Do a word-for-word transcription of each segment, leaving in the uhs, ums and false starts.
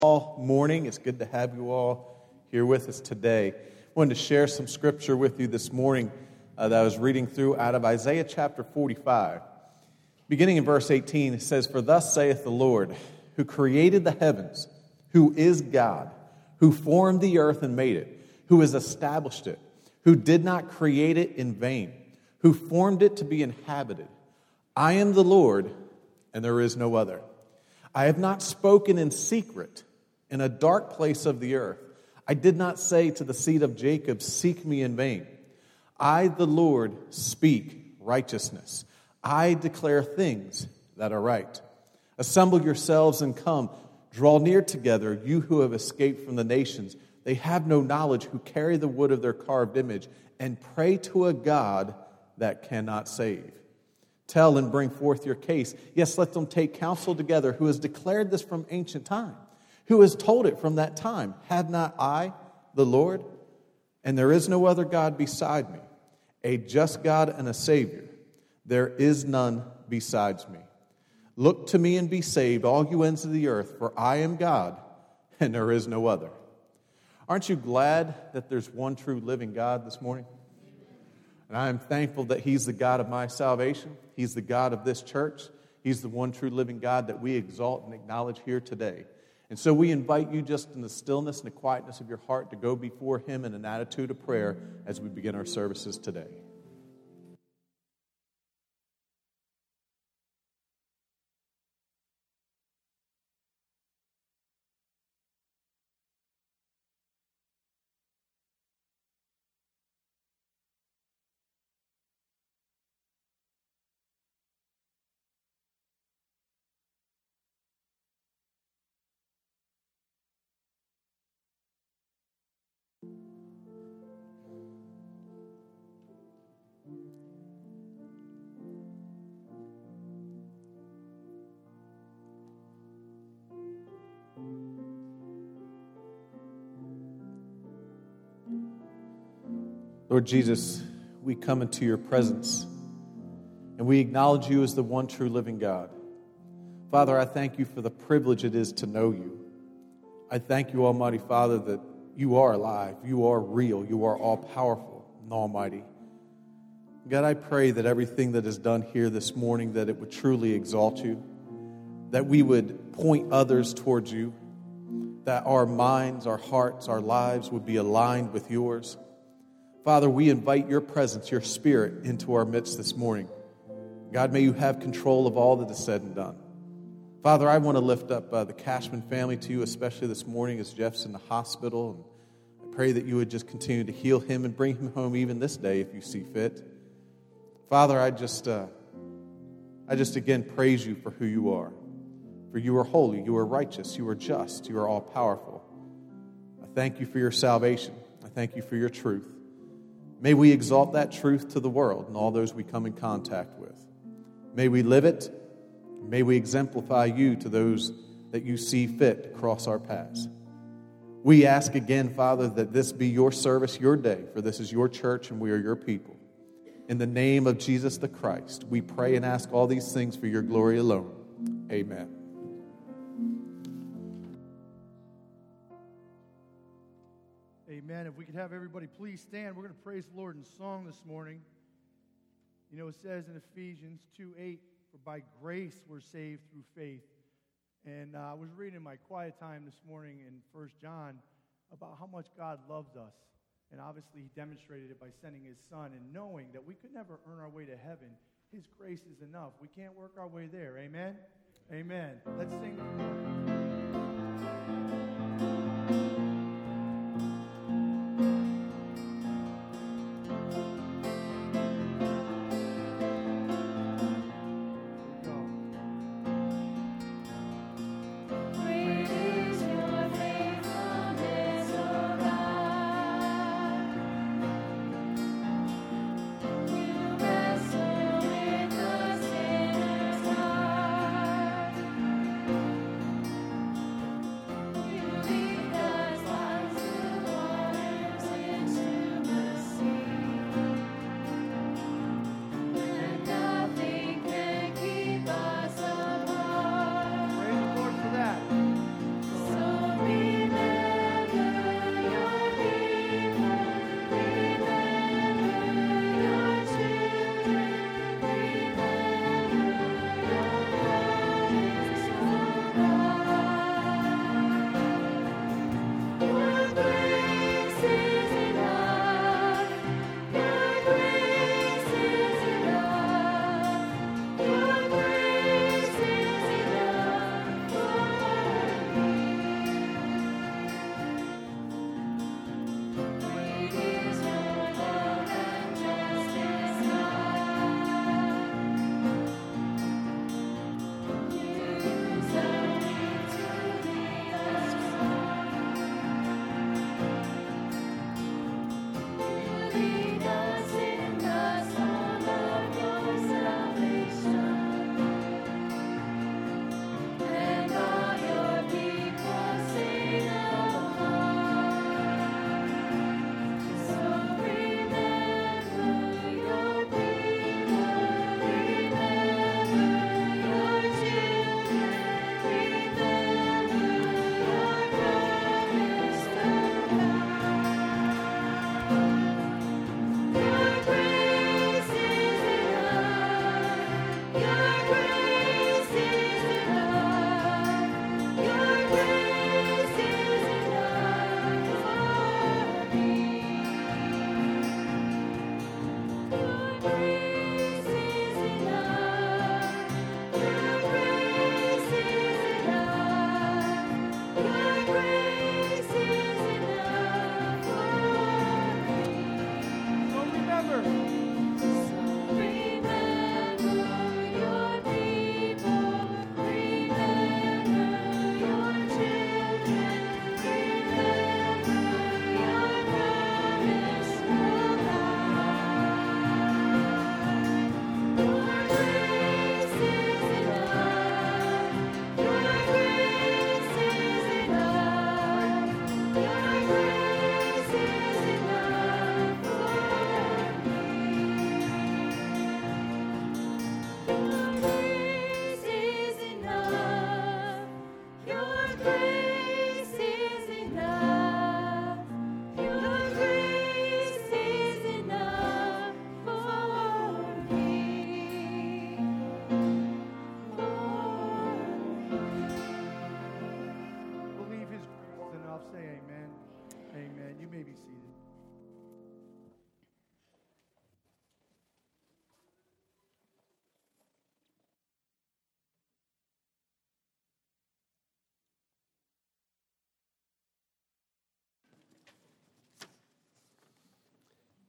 all morning. It's good to have you all here with us today. I wanted to share some scripture with you this morning uh, that I was reading through out of Isaiah chapter forty-five. Beginning in verse eighteen, it says, "For thus saith the Lord, who created the heavens, who is God, who formed the earth and made it, who has established it, who did not create it in vain, who formed it to be inhabited. I am the Lord, and there is no other. I have not spoken in secret in a dark place of the earth. I did not say to the seed of Jacob, seek me in vain. I, the Lord, speak righteousness. I declare things that are right. Assemble yourselves and come. Draw near together, you who have escaped from the nations. They have no knowledge, who carry the wood of their carved image, and pray to a God that cannot save. Tell and bring forth your case. Yes, let them take counsel together, who has declared this from ancient time, who has told it from that time. Have not I, the Lord? And there is no other God beside me, a just God and a Savior. There is none besides me. Look to me and be saved, all you ends of the earth, for I am God, and there is no other." Aren't you glad that there's one true living God this morning? And I am thankful that He's the God of my salvation. He's the God of this church. He's the one true living God that we exalt and acknowledge here today. And so we invite you, just in the stillness and the quietness of your heart, to go before Him in an attitude of prayer as we begin our services today. Lord Jesus, we come into your presence and we acknowledge you as the one true living God. Father, I thank you for the privilege it is to know you. I thank you, Almighty Father, that you are alive, you are real, you are all-powerful and almighty. God, I pray that everything that is done here this morning, that it would truly exalt you, that we would point others towards you, that our minds, our hearts, our lives would be aligned with yours. Father, we invite your presence, your Spirit, into our midst this morning. God, may you have control of all that is said and done. Father, I want to lift up uh, the Cashman family to you, especially this morning as Jeff's in the hospital. And I pray that you would just continue to heal him and bring him home even this day if you see fit. Father, I just, uh, I just again praise you for who you are. For you are holy, you are righteous, you are just, you are all-powerful. I thank you for your salvation. I thank you for your truth. May we exalt that truth to the world and all those we come in contact with. May we live it. May we exemplify you to those that you see fit to cross our paths. We ask again, Father, that this be your service, your day, for this is your church and we are your people. In the name of Jesus the Christ, we pray and ask all these things for your glory alone. Amen. Amen. If we could have everybody please stand. We're going to praise the Lord in song this morning. You know, it says in Ephesians two eight, "For by grace we're saved through faith." And uh, I was reading in my quiet time this morning in First John about how much God loves us. And obviously He demonstrated it by sending His Son and knowing that we could never earn our way to heaven. His grace is enough. We can't work our way there. Amen? Amen. Let's sing the Lord.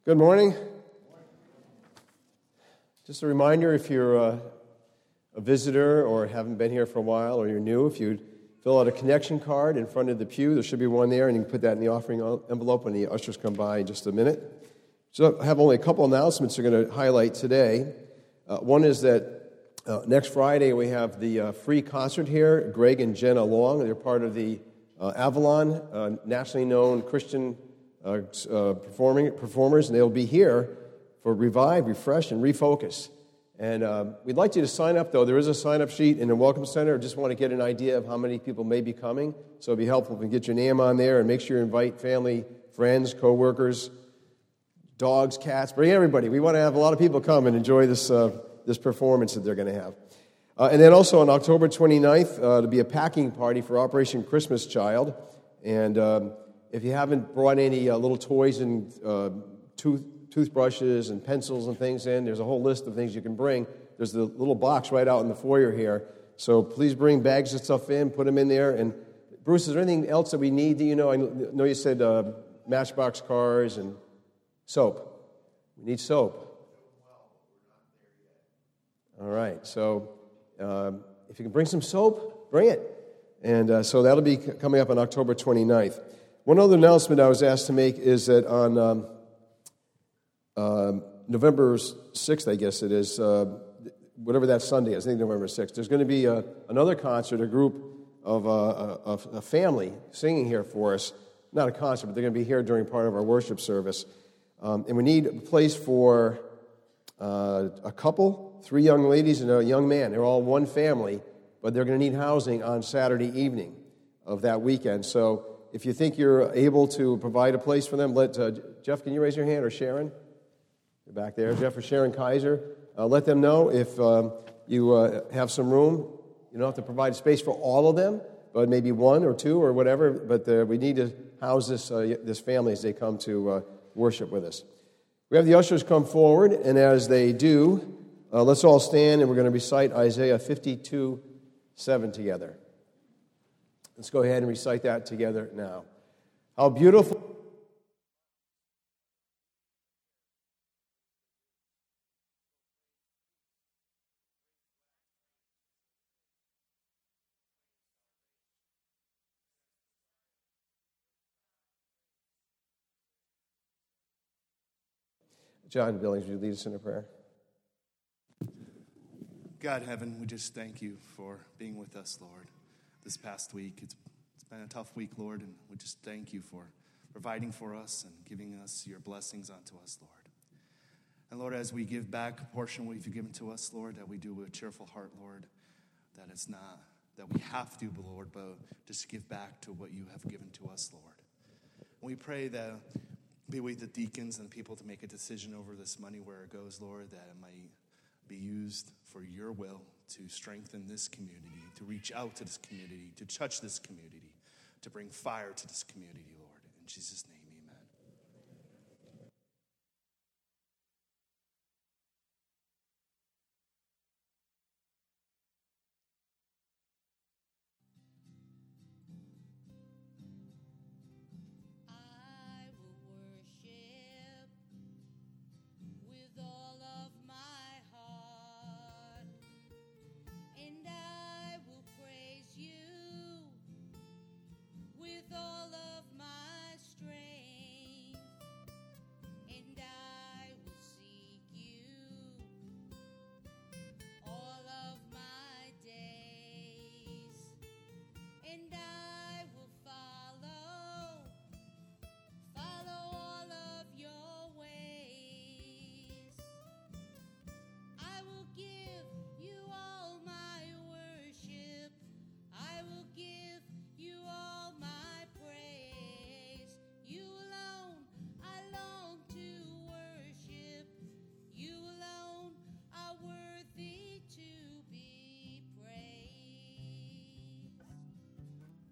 Good morning. Just a reminder, if you're uh, a visitor or haven't been here for a while or you're new, if you'd fill out a connection card in front of the pew, there should be one there, and you can put that in the offering envelope when the ushers come by in just a minute. So I have only a couple announcements we're going to highlight today. Uh, one is that uh, next Friday we have the uh, free concert here. Greg and Jenna Long, they're part of the uh, Avalon, uh, nationally known Christian Uh, uh, performing performers, and they'll be here for Revive, Refresh, and Refocus. And um, we'd like you to sign up, though. There is a sign-up sheet in the Welcome Center. Just want to get an idea of how many people may be coming. So it'd be helpful if you get your name on there, and make sure you invite family, friends, co-workers, dogs, cats, bring everybody. We want to have a lot of people come and enjoy this uh, this performance that they're going to have. Uh, and then also on October twenty-ninth, uh, to be a packing party for Operation Christmas Child. And Um, If you haven't brought any uh, little toys and uh, tooth, toothbrushes and pencils and things in, there's a whole list of things you can bring. There's the little box right out in the foyer here. So please bring bags of stuff in, put them in there. And Bruce, is there anything else that we need? Do you know? I know you said uh, Matchbox cars and soap. We need soap. All right. So um, if you can bring some soap, bring it. And uh, so that'll be coming up on October twenty-ninth. One other announcement I was asked to make is that on um, uh, November sixth, I guess it is, uh, whatever that Sunday is, I think November sixth, there's going to be a, another concert, a group of uh, a, a family singing here for us. Not a concert, but they're going to be here during part of our worship service. Um, and we need a place for uh, a couple, three young ladies and a young man. They're all one family, but they're going to need housing on Saturday evening of that weekend. So if you think you're able to provide a place for them, let uh, Jeff, can you raise your hand, or Sharon? You're back there. Jeff or Sharon Kaiser. Uh, let them know if um, you uh, have some room. You don't have to provide space for all of them, but maybe one or two or whatever. But uh, we need to house this, uh, this family as they come to uh, worship with us. We have the ushers come forward, and as they do, uh, let's all stand, and we're going to recite Isaiah fifty-two seven together. Let's go ahead and recite that together now. How beautiful. John Billings, would you lead us in a prayer? God, heaven, we just thank you for being with us, Lord, this past week. It's, it's been a tough week, Lord, and we just thank you for providing for us and giving us your blessings unto us, Lord. And Lord, as we give back a portion of what you've given to us, Lord, that we do with a cheerful heart, Lord, that it's not that we have to, but Lord, but just give back to what you have given to us, Lord. And we pray that be with the deacons and the people to make a decision over this money, where it goes, Lord, that it might be used for your will to strengthen this community, to reach out to this community, to touch this community, to bring fire to this community, Lord. In Jesus' name, amen. I will worship with all of my heart, and I will praise you with all of my strength, and I will seek you all of my days, and I will follow, follow all of your ways. I will give you all my worship. I will give you all my praise. You alone I long to worship. You alone are worthy to be praised.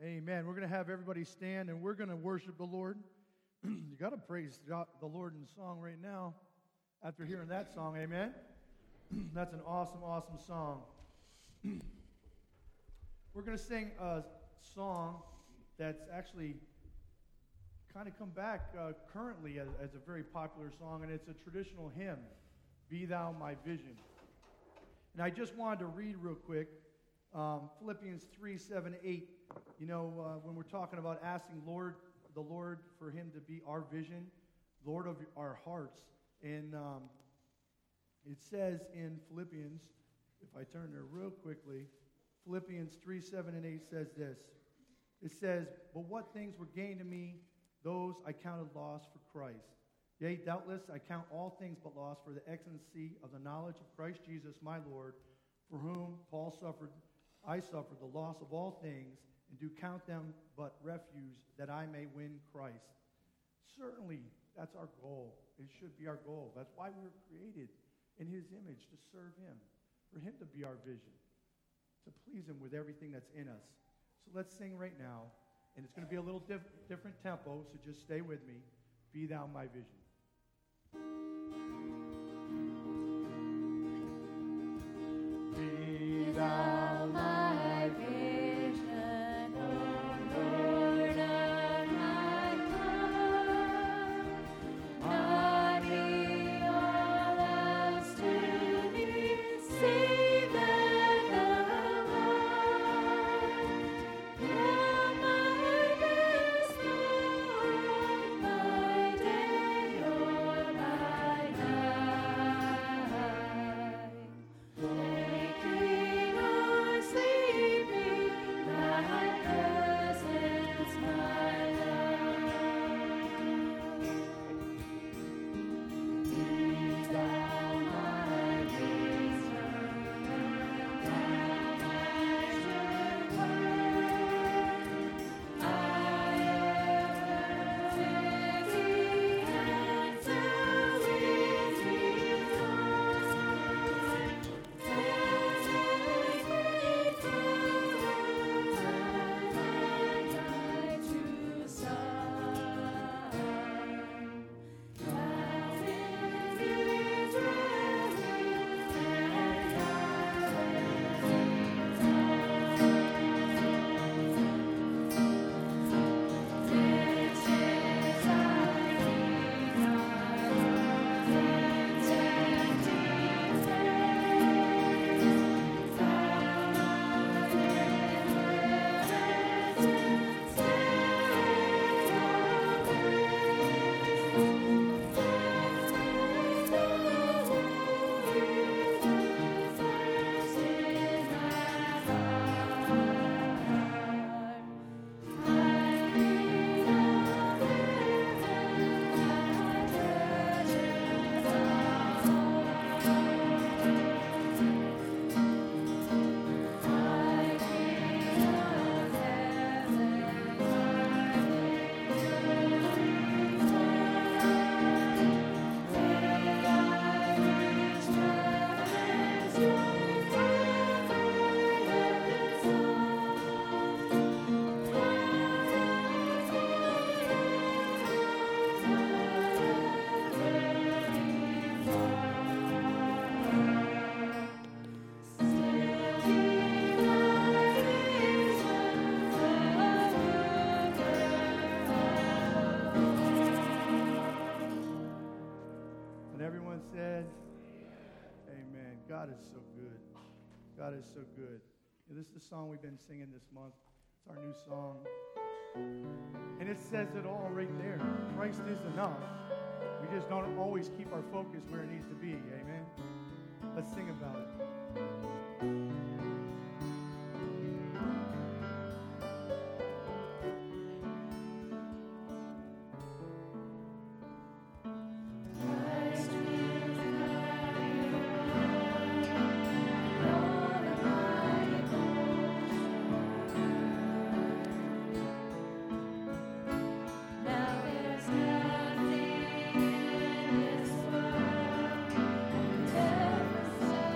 Amen. We're going to have everybody stand and we're going to worship the Lord. You got to praise God, the Lord in song right now after hearing that song. Amen. That's an awesome, awesome song. We're going to sing a song that's actually kind of come back uh, currently as, as a very popular song, and it's a traditional hymn, Be Thou My Vision. And I just wanted to read real quick um, Philippians three, seven, eight. You know, uh, when we're talking about asking Lord, the Lord for Him to be our vision, Lord of our hearts. And um, it says in Philippians, if I turn there real quickly, Philippians three, seven, and eight says this. It says, "But what things were gained to me, those I counted loss for Christ. Yea, doubtless I count all things but loss for the excellency of the knowledge of Christ Jesus my Lord, for whom Paul suffered, I suffered the loss of all things, and do count them but refuse, that I may win Christ." Certainly, that's our goal. It should be our goal. That's why we were created in His image, to serve Him, for Him to be our vision, to please Him with everything that's in us. So let's sing right now, and it's going to be a little diff- different tempo, so just stay with me. Be Thou My Vision. Be Thou my vision, O Lord of my heart. Not me all else to thee, save that thou art. Thou my best, Lord, my day or my night. Waking or sleeping, thy presence my life. Be thou my wisdom, thou my sure word. I ever with thee, and so with thee on. As I pray through my true song, thou in Israel, and this is thy And everyone said, Amen. God is so good. God is so good. And this is the song we've been singing this month. It's our new song. And it says it all right there. Christ is enough. We just don't always keep our focus where it needs to be. Amen. Let's sing about it. Now there's nothing in this world that ever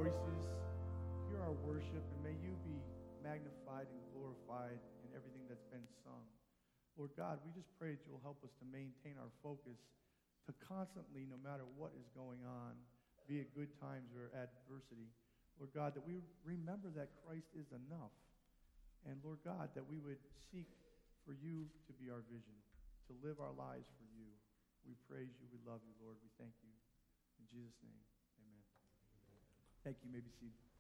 voices, hear our worship, and may you be magnified and glorified in everything that's been sung. Lord God, we just pray that you'll help us to maintain our focus to constantly, no matter what is going on, be it good times or adversity, Lord God, that we remember that Christ is enough. And Lord God, that we would seek for you to be our vision, to live our lives for you. We praise you. We love you, Lord. We thank you. In Jesus' name, amen. Thank you. You may be seated.